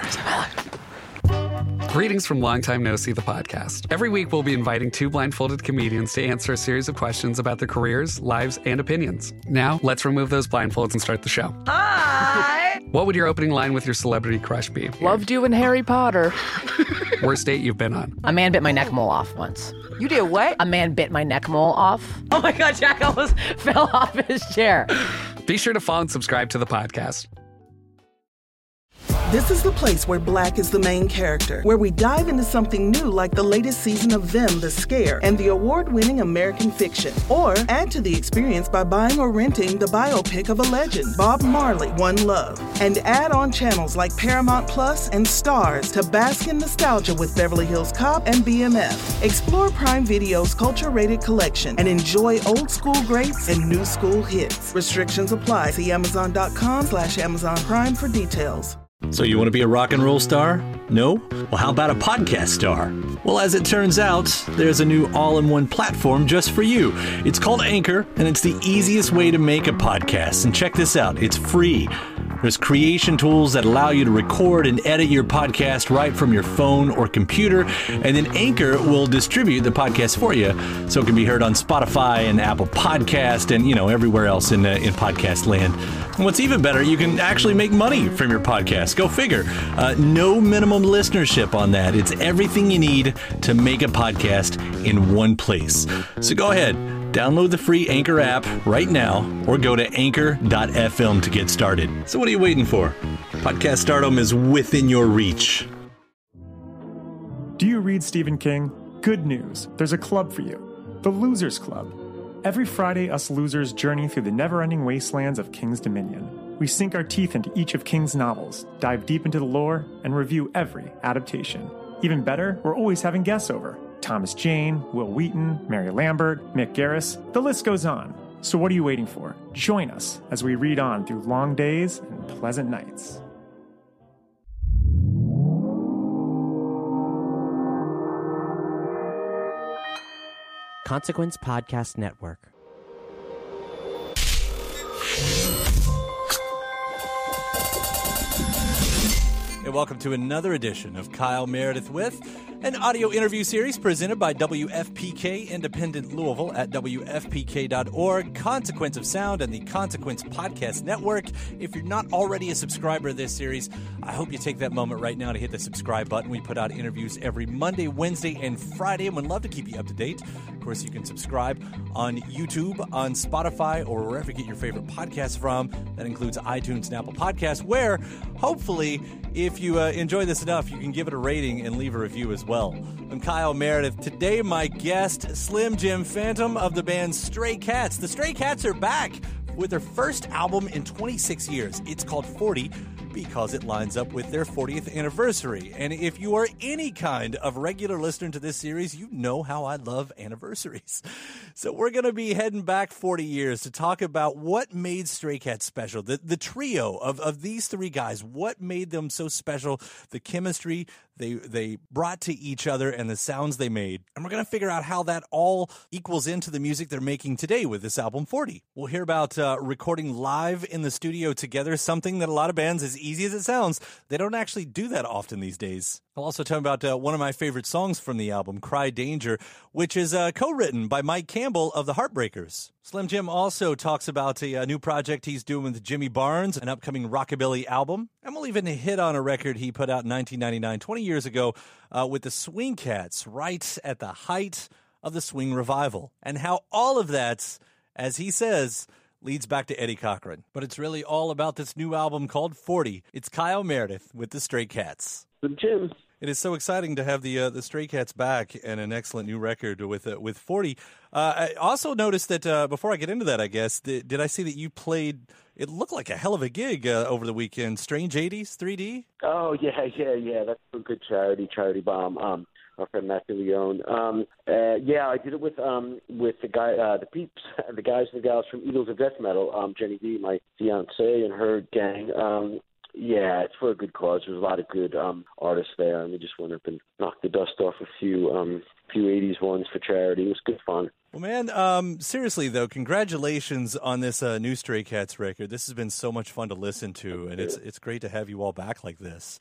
stories of my life. Greetings from Long Time No See, the podcast. Every week, we'll be inviting two blindfolded comedians to answer a series of questions about their careers, lives, and opinions. Now, let's remove those blindfolds and start the show. Hi! What would your opening line with your celebrity crush be? Loved you in Harry Potter. Worst date you've been on? A man bit my neck mole off once. You did what? A man bit my neck mole off. Oh my God, Jack almost fell off his chair. Be sure to follow and subscribe to the podcast. This is the place where Black is the main character, where we dive into something new like the latest season of Them, The Scare, and the award-winning American Fiction. Or add to the experience by buying or renting the biopic of a legend, Bob Marley, One Love. And add on channels like Paramount Plus and Stars to bask in nostalgia with Beverly Hills Cop and BMF. Explore Prime Video's culture-rated collection and enjoy old school greats and new school hits. Restrictions apply. See Amazon.com/Amazon Prime for details. So you want to be a rock and roll star? No? Well, how about a podcast star? Well, as it turns out, there's a new all-in-one platform just for you. It's called Anchor, and it's the easiest way to make a podcast. And check this out, it's free. There's creation tools that allow you to record and edit your podcast right from your phone or computer, and then Anchor will distribute the podcast for you so it can be heard on Spotify and Apple Podcast and, everywhere else in podcast land. And what's even better, you can actually make money from your podcast. Go figure. No minimum listenership on that. It's everything you need to make a podcast in one place. So go ahead. Download the free Anchor app right now or go to anchor.fm to get started. So what are you waiting for? Podcast stardom is within your reach. Do you read Stephen King? Good news. There's a club for you. The Losers Club. Every Friday, us losers journey through the never-ending wastelands of King's Dominion. We sink our teeth into each of King's novels, dive deep into the lore, and review every adaptation. Even better, we're always having guests over. Thomas Jane, Will Wheaton, Mary Lambert, Mick Garris, the list goes on. So what are you waiting for? Join us as we read on through long days and pleasant nights. Consequence Podcast Network. And welcome to another edition of Kyle Meredith With, an audio interview series presented by WFPK Independent Louisville at WFPK.org, Consequence of Sound, and the Consequence Podcast Network. If you're not already a subscriber of this series, I hope you take that moment right now to hit the subscribe button. We put out interviews every Monday, Wednesday, and Friday, and would love to keep you up to date. Of course, you can subscribe on YouTube, on Spotify, or wherever you get your favorite podcasts from. That includes iTunes and Apple Podcasts, where hopefully, if you enjoy this enough, you can give it a rating and leave a review as well. I'm Kyle Meredith. Today, my guest, Slim Jim Phantom of the band Stray Cats. The Stray Cats are back with their first album in 26 years. It's called 40 because it lines up with their 40th anniversary. And if you are any kind of regular listener to this series, you know how I love anniversaries. So we're going to be heading back 40 years to talk about what made Stray Cats special. The trio of these three guys, what made them so special, the chemistry they brought to each other and the sounds they made. And we're going to figure out how that all equals into the music they're making today with this album 40. We'll hear about recording live in the studio together, something that a lot of bands, as easy as it sounds, they don't actually do that often these days. I'll also talk about one of my favorite songs from the album, Cry Danger, which is co-written by Mike Campbell of the Heartbreakers. Slim Jim also talks about a new project he's doing with Jimmy Barnes, an upcoming rockabilly album. And we'll even hit on a record he put out in 1999, 20 years ago, with the Swing Cats, right at the height of the swing revival. And how all of that, as he says, leads back to Eddie Cochran. But it's really all about this new album called 40. It's Kyle Meredith with the Stray Cats. Jim. It is so exciting to have the Stray Cats back and an excellent new record with 40. I also noticed that before I get into that, I guess, did I see that you played? It looked like a hell of a gig over the weekend. Strange 80s 3D. Oh yeah. That's a good charity bomb. Our friend Matthew Leone. I did it with the guy, the peeps, the guys and the gals from Eagles of Death Metal. Jenny V, my fiance, and her gang. Yeah, it's for a good cause. There's a lot of good artists there, and we just went up and knocked the dust off a few 80s ones for charity. It was good fun. Well, man, seriously, though, congratulations on this new Stray Cats record. This has been so much fun to listen to, and it's great to have you all back like this.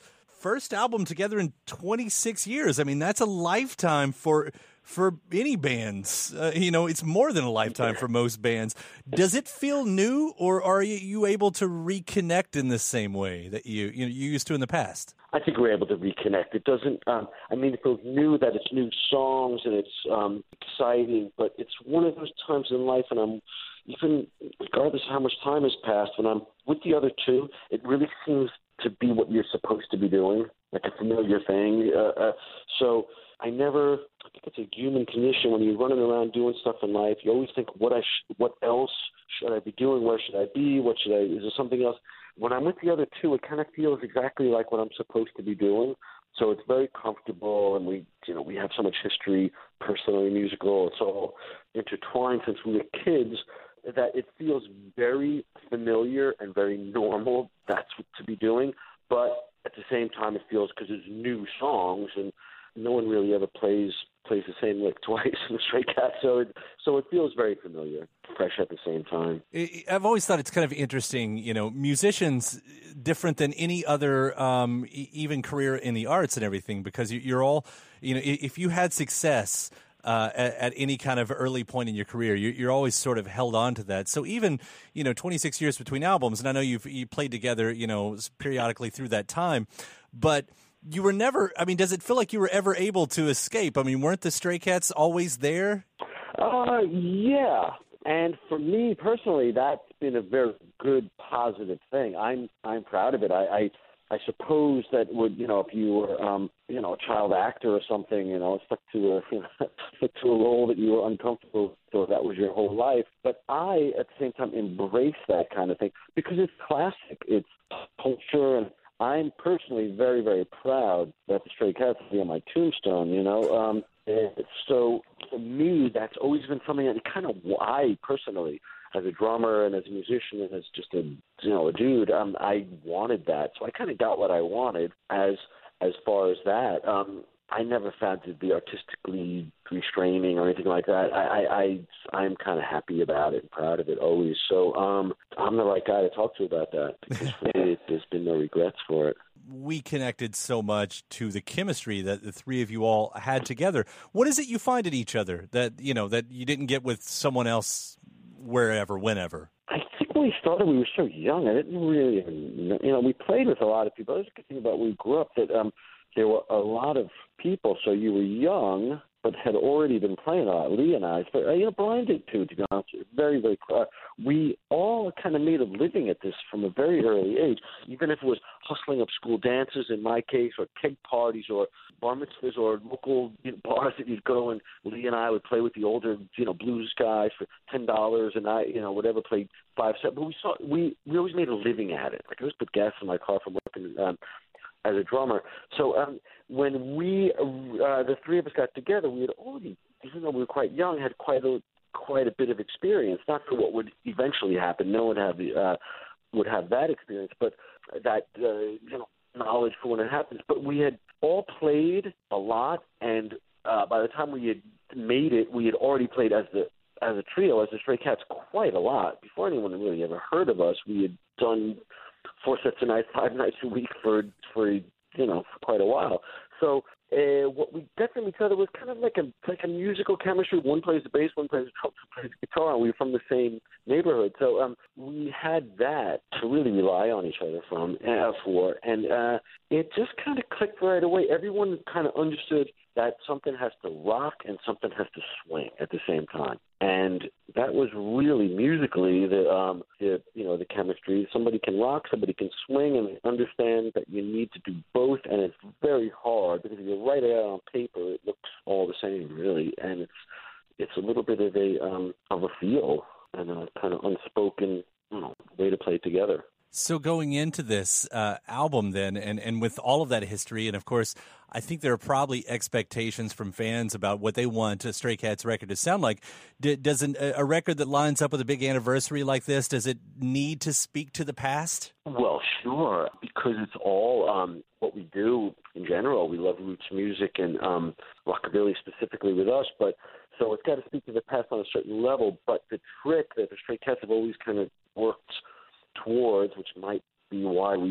first album together in 26 years. I mean, that's a lifetime for any bands. It's more than a lifetime for most bands. Does it feel new, or are you able to reconnect in the same way that you used to in the past? I think we're able to reconnect. It doesn't. It feels new that it's new songs and it's exciting, but it's one of those times in life, and I'm even regardless of how much time has passed, when I'm with the other two, it really seems to be what you're supposed to be doing, like a familiar thing. So I think it's a human condition when you're running around doing stuff in life. You always think, what else should I be doing? Where should I be? Is there something else? When I'm with the other two, it kind of feels exactly like what I'm supposed to be doing. So it's very comfortable, and we have so much history, personally, musical. It's all intertwined since we were kids, that it feels very familiar and very normal. That's what to be doing. But at the same time, it feels, because it's new songs, and no one really ever plays the same lick twice in the Stray Cats, so it feels very familiar, fresh at the same time. I've always thought it's kind of interesting, musicians different than any other even career in the arts and everything, because you're all, if you had success at any kind of early point in your career, you're always sort of held on to that. So even 26 years between albums, and I know you played together periodically through that time, but you were never, does it feel like you were ever able to escape? Weren't the Stray Cats always there? Yeah. And for me personally, that's been a very good, positive thing. I'm proud of it. I suppose that if you were, a child actor or something, stuck to a role that you were uncomfortable with, so that was your whole life. But I, at the same time, embrace that kind of thing because it's classic. It's culture, and I'm personally very, very proud that the Stray Cats will be on my tombstone, So for me, that's always been something that I personally, as a drummer and as a musician and as just a dude, I wanted that. So I kind of got what I wanted as far as that. I never found it to be artistically restraining or anything like that. I'm kind of happy about it and proud of it always. So I'm the right guy to talk to about that, because for me, there's been no regrets for it. We connected so much to the chemistry that the three of you all had together. What is it you find in each other that you didn't get with someone else wherever, whenever? I think when we started, we were so young. I didn't really we played with a lot of people. That's the good thing about when we grew up, that there were a lot of people, so you were young, but had already been playing a lot. Lee and I, Brian did too, to be honest. Very, very we all kind of made a living at this from a very early age, even if it was hustling up school dances, in my case, or keg parties, or bar mitzvahs, or local bars that you'd go, and Lee and I would play with the older, blues guys for $10, and I, whatever, played 5 cents. But we always made a living at it. Like, I always put gas in my car from working as a drummer. So when we, the three of us got together, we had already, even though we were quite young, had quite a bit of experience, not for what would eventually happen. No one would have that experience, but that, knowledge for when it happens. But we had all played a lot, and by the time we had made it, we had already played as a trio, as the Stray Cats, quite a lot. Before anyone really ever heard of us, we had done 4 sets a night, 5 nights a week for quite a while. So what we got from each other was kind of like a musical chemistry. One plays the bass, one plays the drum, one plays the guitar, and we were from the same neighborhood. So we had that to really rely on each other for, and it just kind of clicked right away. Everyone kind of understood that something has to rock and something has to swing at the same time. And that was really musically the chemistry. Somebody can rock, somebody can swing, and understand that you need to do both. And it's very hard, because if you write it out on paper, it looks all the same, really. And it's a little bit of a feel and a kind of unspoken way to play together. So going into this album then, and with all of that history, and of course, I think there are probably expectations from fans about what they want a Stray Cats record to sound like. Does a record that lines up with a big anniversary like this, does it need to speak to the past? Well, sure, because it's all what we do in general. We love roots music and rockabilly specifically with us, but so it's got to speak to the past on a certain level. But the trick that the Stray Cats have always kind of worked towards, which might be why we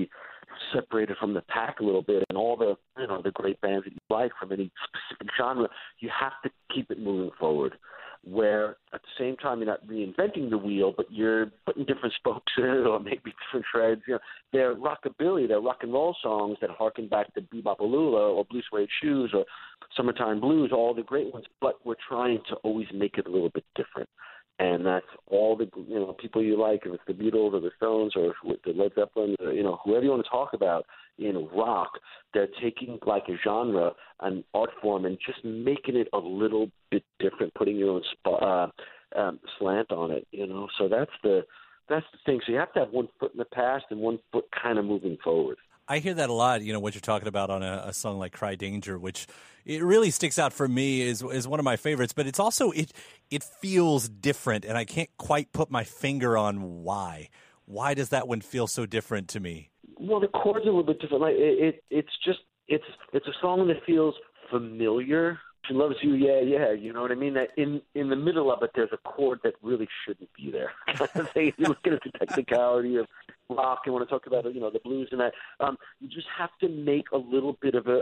separated from the pack a little bit, and all the the great bands that you like from any specific genre, you have to keep it moving forward. Where at the same time you're not reinventing the wheel, but you're putting different spokes in it or maybe different treads. They're rockabilly, they're rock and roll songs that harken back to Bebop-A-Lula or Blue Suede Shoes or Summertime Blues, all the great ones. But we're trying to always make it a little bit different. And that's all the people you like, if it's the Beatles or the Stones or the Led Zeppelin, whoever you want to talk about in rock, they're taking like a genre, an art form, and just making it a little bit different, putting your own slant on it. So that's the thing. So you have to have one foot in the past and one foot kind of moving forward. I hear that a lot, what you're talking about on a song like Cry Danger, which it really sticks out for me is one of my favorites, but it's also, it feels different, and I can't quite put my finger on why. Why does that one feel so different to me? Well, the chords are a little bit different. Like it's a song that feels familiar. She loves you, yeah, you know what I mean? That in the middle of it, there's a chord that really shouldn't be there. You look at the technicality of rock and want to talk about the blues and that. You just have to make a little bit of a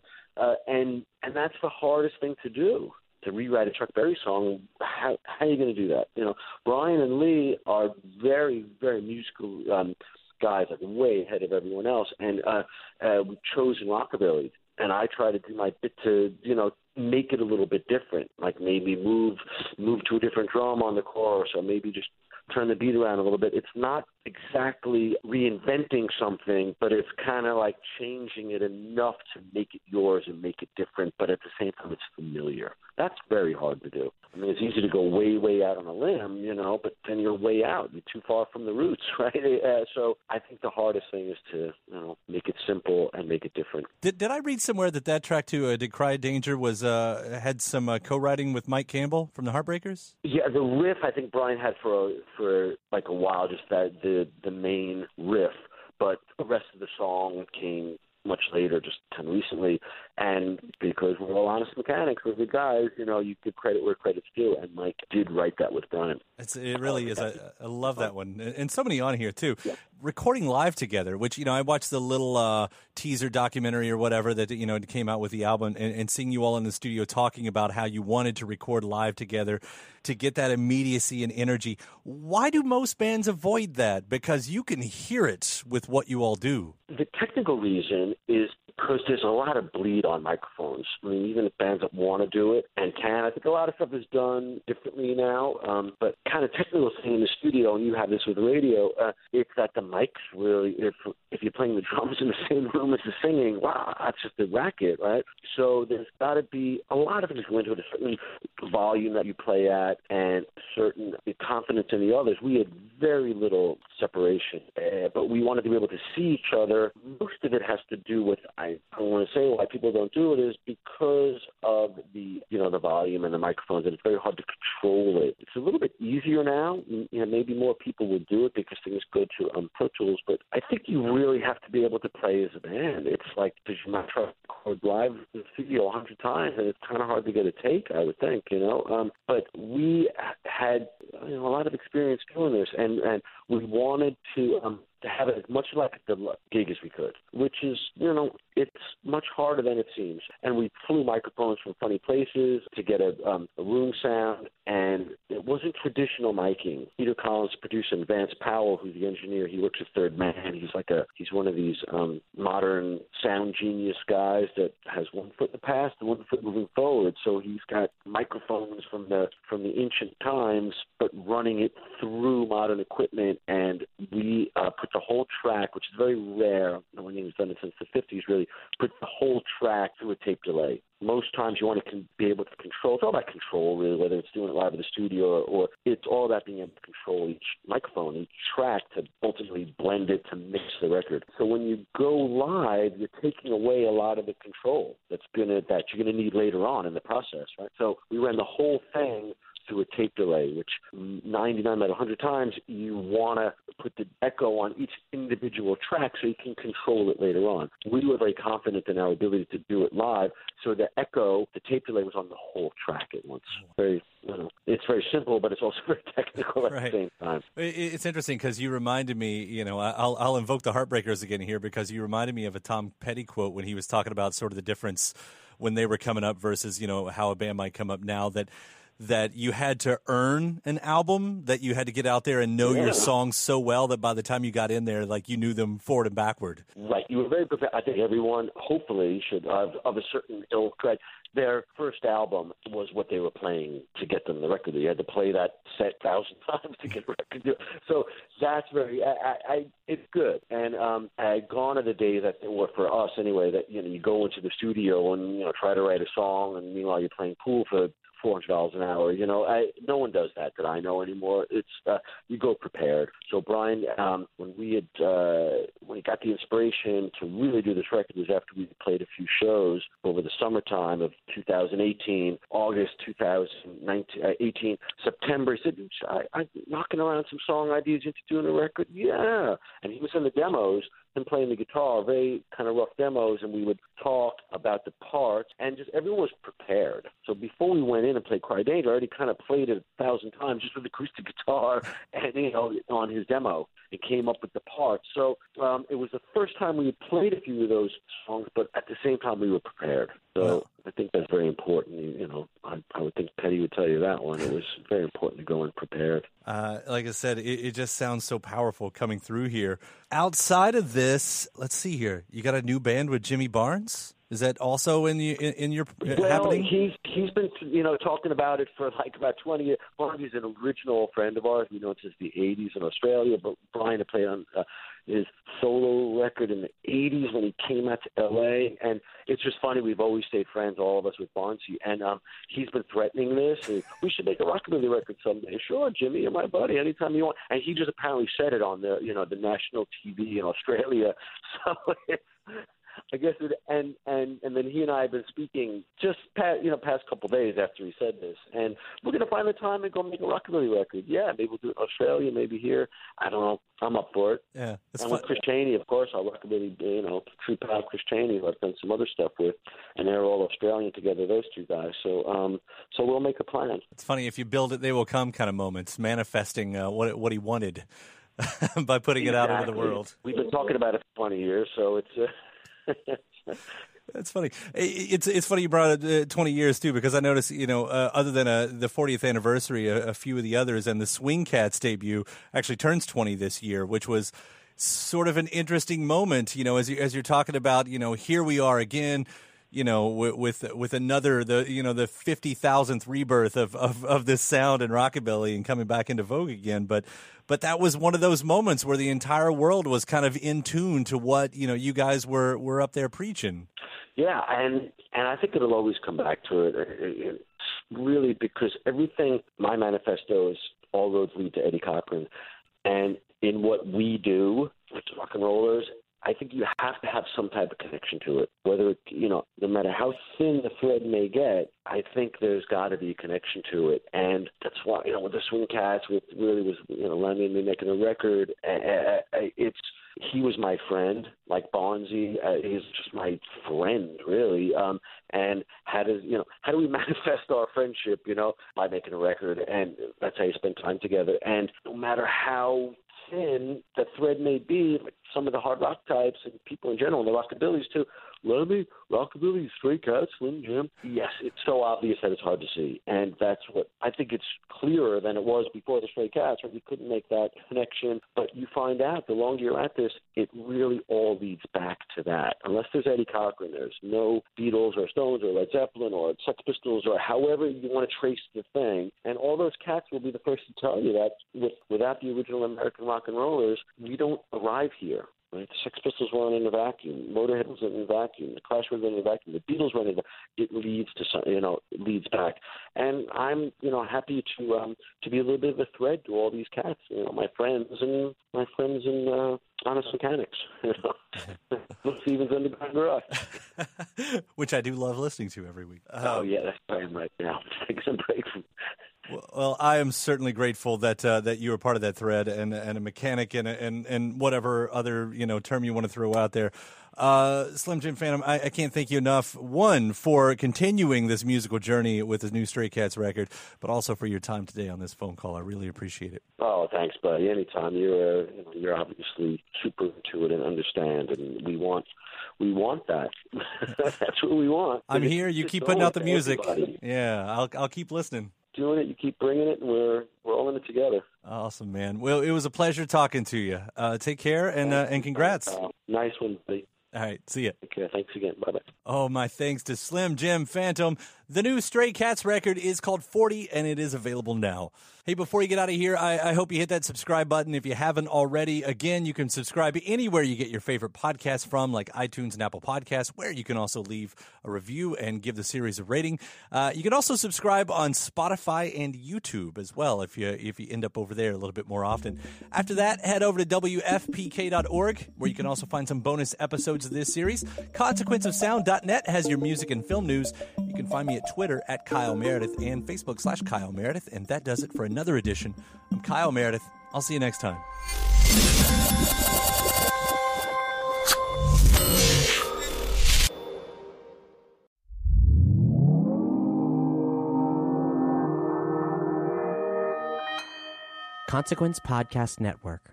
and that's the hardest thing to do. To rewrite a Chuck Berry song, how are you going to do that? Brian and Lee are very, very musical guys, like way ahead of everyone else, and we've chosen rockabilly. And I try to do my bit to, make it a little bit different, like maybe move to a different drum on the chorus, or maybe just turn the beat around a little bit. It's not exactly reinventing something, but it's kind of like changing it enough to make it yours and make it different, but at the same time it's familiar. That's very hard to do. I mean, it's easy to go way, way out on a limb, but then you're way out. You're too far from the roots, right? So I think the hardest thing is to make it simple and make it different. Did I read somewhere that track to Did Cry Danger was had some co-writing with Mike Campbell from the Heartbreakers? Yeah, the riff I think Brian had for like a while, just that the main riff, but the rest of the song came much later, just kind of recently. And because we're all honest mechanics, we're good guys, you give credit where credit's due. And Mike did write that with Brian. It really is. I love that one. And so many on here, too. Yeah. Recording live together, which, I watched the little teaser documentary or whatever that, came out with the album, and seeing you all in the studio talking about how you wanted to record live together to get that immediacy and energy. Why do most bands avoid that? Because you can hear it with what you all do. The technical reason is because there's a lot of bleed on microphones. I mean, even if bands that want to do it and can, I think a lot of stuff is done differently now. But kind of technical thing in the studio, and you have this with radio, it's that the mics really, if you're playing the drums in the same room as the singing, wow, that's just a racket, right? So there's got to be a lot of things go into it, a certain volume that you play at and certain confidence in the others. We had very little separation, but we wanted to be able to see each other. Most of it has to do with, I don't want to say why people don't do it, is because of the volume and the microphones, and it's very hard to control it. It's a little bit easier now. Maybe more people will do it because things go to Pro Tools, but I think you really have to be able to play as a band. It's like, because you might try to record live in the studio 100 times, and it's kind of hard to get a take, I would think, But we had a lot of experience doing this, and we wanted to have it as much like the gig as we could, which is, it's much harder than it seems. And we flew microphones from funny places to get a room sound, and it wasn't traditional miking. Peter Collins, producer, and Vance Powell, who's the engineer, he works at Third Man. He's one of these modern sound genius guys that has one foot in the past and one foot moving forward. So he's got microphones from the ancient times, but running it through modern equipment, and we put the whole track, which is very rare, no one has done it since the 50s really, put the whole track through a tape delay. Most times you want to be able to control. It's all about control, really, whether it's doing it live in the studio or it's all about being able to control each microphone, each track to ultimately blend it to mix the record. So when you go live, you're taking away a lot of the control that you're going to need later on in the process, right? So we ran the whole thing through a tape delay, which 99 out of 100 times you want to put the echo on each individual track so you can control it later on. We were very confident in our ability to do it live, so the echo, the tape delay was on the whole track at once. It's very simple, but it's also very technical at the same time. It's interesting because you reminded me, I'll invoke the Heartbreakers again here because you reminded me of a Tom Petty quote when he was talking about sort of the difference when they were coming up versus, how a band might come up now, that you had to earn an album, that you had to get out there and know your songs so well that by the time you got in there, like you knew them forward and backward. Right. You were very prepared. I think everyone hopefully should, of a certain ilk, right? Their first album was what they were playing to get them the record. You had to play that set 1,000 times to get the record deal. So that's very, it's good. And gone are the days that, or for us anyway, that you go into the studio and try to write a song, and meanwhile you're playing pool for $400 an hour. No one does that I know anymore. It's you go prepared. So Brian, when he got the inspiration to really do this record was after we played a few shows over the summertime of 2018, August 2018, September. He said, I'm knocking around some song ideas into doing a record. Yeah. And he was in the demos and playing the guitar, very kind of rough demos, and we would talk about the parts, and just everyone was prepared. So before we went in and played Cry Danger, I already kind of played it 1,000 times just with acoustic guitar and on his demo. It came up with the parts. So it was the first time we had played a few of those songs, but at the same time we were prepared. So I think that's very important. I would think Petty would tell you that one. It was very important to go in prepared. Like I said, it just sounds so powerful coming through here. Outside of this, let's see here. You got a new band with Jimmy Barnes? Is that also in your happening? He's been talking about it for like about 20 years. Barnes is an original friend of ours. We've known since the 80s in Australia, but Brian had played on his solo record in the 80s when he came out to L.A., and it's just funny. We've always stayed friends, all of us, with Barnes, and he's been threatening this. We should make a rockabilly record someday. Sure, Jimmy, you're my buddy, anytime you want. And he just apparently said it on the national TV in Australia. So I guess and then he and I have been speaking just past couple of days after he said this, and we're gonna find the time and go make a rockabilly record. Yeah, maybe we'll do it in Australia, maybe here. I don't know. I'm up for it. Yeah, and with Chris Chaney, of course, our rockabilly, true pal Chris Chaney, who I've done some other stuff with, and they're all Australian together. Those two guys. So we'll make a plan. It's funny, if you build it, they will come kind of moments, manifesting what he wanted by putting it out into the world. We've been talking about it for 20 years, so it's. That's funny. It's funny you brought it 20 years too, because I noticed other than the 40th anniversary, a few of the others, and the Swing Cats debut actually turns 20 this year, which was sort of an interesting moment. As you're talking about, here we are again. With another the 50,000th rebirth of this sound and rockabilly and coming back into vogue again, but that was one of those moments where the entire world was kind of in tune to what you guys were up there preaching. Yeah, and I think it'll always come back to it. It's really because everything. My manifesto is all roads lead to Eddie Cochran, and in what we do with rock and rollers, I think you have to have some type of connection to it. Whether it, no matter how thin the thread may get, I think there's got to be a connection to it. And that's why, with the Swing Cats, with really was, Lenny and me making a record, he was my friend, like Bonzi. He's just my friend, really. And how do we manifest our friendship, by making a record? And that's how you spend time together. And no matter how thin the thread may be, like some of the hard rock types and people in general, the rockabillys too, Lemmy, Rockabilly, Stray Cats, Slim Jim. Yes, it's so obvious that it's hard to see. And that's what I think it's clearer than it was before the Stray Cats, where we couldn't make that connection. But you find out the longer you're at this, it really all leads back to that. Unless there's Eddie Cochran, there's no Beatles or Stones or Led Zeppelin or Sex Pistols or however you want to trace the thing. And all those cats will be the first to tell you that without the original American rock and rollers, we don't arrive here. Right? The Sex Pistols weren't in a vacuum. Motorhead was in a vacuum. The Clash was in a vacuum. The Beatles were in a vacuum. It leads to it leads back. And I'm happy to be a little bit of a thread to all these cats. My friends and Honest Mechanics. Look, Stevens Underground Garage. Which I do love listening to every week. Oh yeah, that's where I am right now. Take some break from. Well, I am certainly grateful that that you were part of that thread and a mechanic and whatever other term you want to throw out there. Slim Jim Phantom, I can't thank you enough, one, for continuing this musical journey with this new Stray Cats record, but also for your time today on this phone call. I really appreciate it. Oh, thanks, buddy. Anytime. You're obviously super into it and understand, and we want that. That's what we want. I'm here. You keep putting out the music. Everybody. Yeah, I'll keep listening. Doing it, you keep bringing it, and we're all in it together. Awesome, man. Well, it was a pleasure talking to you. Take care and congrats. Nice one, buddy. All right, see ya. Okay, thanks again. Bye-bye. Oh, my thanks to Slim Jim Phantom. The new Stray Cats record is called 40, and it is available now. Hey, before you get out of here, I hope you hit that subscribe button if you haven't already. Again, you can subscribe anywhere you get your favorite podcasts from, like iTunes and Apple Podcasts, where you can also leave a review and give the series a rating. You can also subscribe on Spotify and YouTube as well if you end up over there a little bit more often. After that, head over to WFPK.org, where you can also find some bonus episodes of this series. ConsequenceOfSound.net has your music and film news. You can find me at Twitter at Kyle Meredith and Facebook /Kyle Meredith. And that does it for another edition. I'm Kyle Meredith. I'll see you next time. Consequence Podcast Network.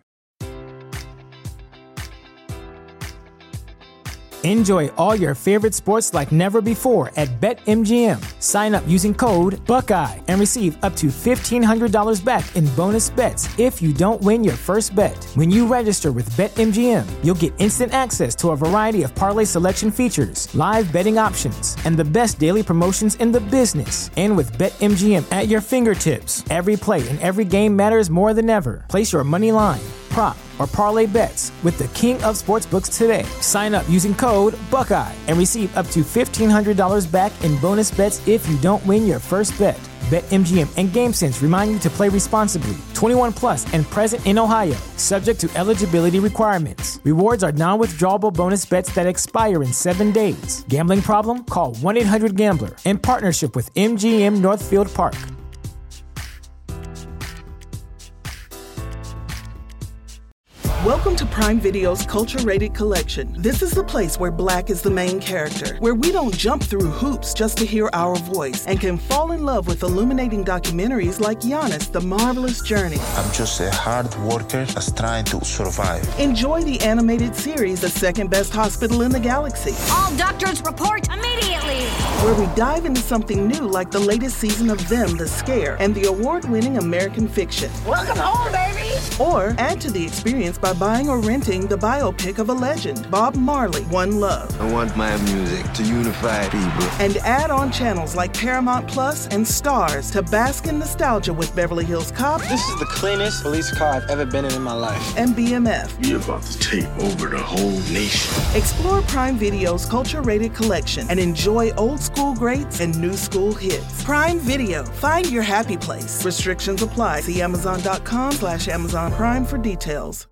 Enjoy all your favorite sports like never before at BetMGM. Sign up using code Buckeye and receive up to $1,500 back in bonus bets if you don't win your first bet. When you register with BetMGM, you'll get instant access to a variety of parlay selection features, live betting options, and the best daily promotions in the business. And with BetMGM at your fingertips, every play and every game matters more than ever. Place your money line, prop, or parlay bets with the king of sportsbooks today. Sign up using code Buckeye and receive up to $1,500 back in bonus bets if you don't win your first bet. BetMGM and GameSense remind you to play responsibly. 21 plus and present in Ohio, subject to eligibility requirements. Rewards are non-withdrawable bonus bets that expire in 7 days. Gambling problem? Call 1-800-GAMBLER. In partnership with MGM Northfield Park. Welcome to Prime Video's Culture-Rated Collection. This is the place where Black is the main character, where we don't jump through hoops just to hear our voice, and can fall in love with illuminating documentaries like Giannis, The Marvelous Journey. I'm just a hard worker that's trying to survive. Enjoy the animated series, The Second Best Hospital in the Galaxy. All doctors report immediately! Where we dive into something new like the latest season of Them, The Scare, and the award-winning American Fiction. Welcome home, baby! Or add to the experience by buying or renting the biopic of a legend, Bob Marley, One Love. I want my music to unify people. And add on channels like Paramount Plus and Stars to bask in nostalgia with Beverly Hills Cop. This is the cleanest police car I've ever been in my life. And BMF. You're about to take over the whole nation. Explore Prime Video's Culture-Rated Collection and enjoy old school greats and new school hits. Prime Video. Find your happy place. Restrictions apply. See Amazon.com/Amazon Prime for details.